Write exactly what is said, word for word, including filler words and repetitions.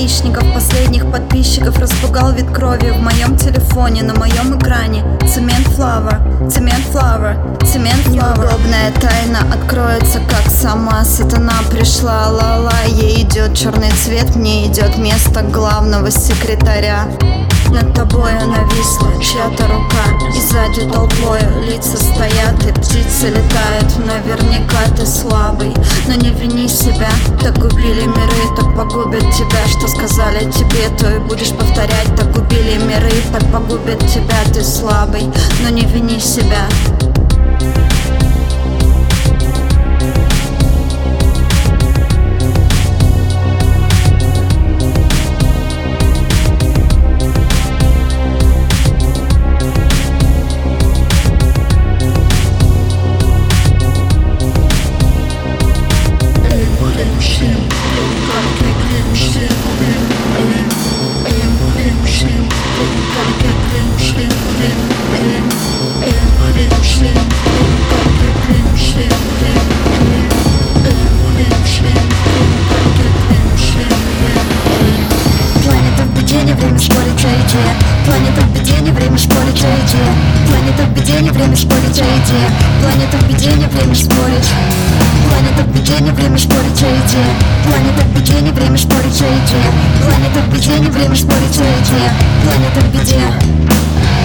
хищников, последних подписчиков распугал вид крови в моем телефоне, на моем экране. Цемент флавер, цемент флавер, цемент флавер. Неудобная тайна откроется, как сама сатана пришла. Ла-ла, ей идет черный цвет, мне идет место главного секретаря. Над тобой нависла чья-то рука, и сзади толпой лица стоят, и птицы летают. Наверняка ты слабый, но не вини себя. Так убили миры, так погубят тебя. Что сказали тебе, то и будешь повторять. Так убили миры, так погубят тебя. Ты слабый, но не вини себя. Планета в беде, не время спорить, а идея. Планета в беде, не время спорить, а идея. Планета в беде, не время спорить. Планета в беде, не время спорить, а идея. Планета в беде, не время спорить, а идея. Планета в беде, не время спорить, а идея. Планета в беде.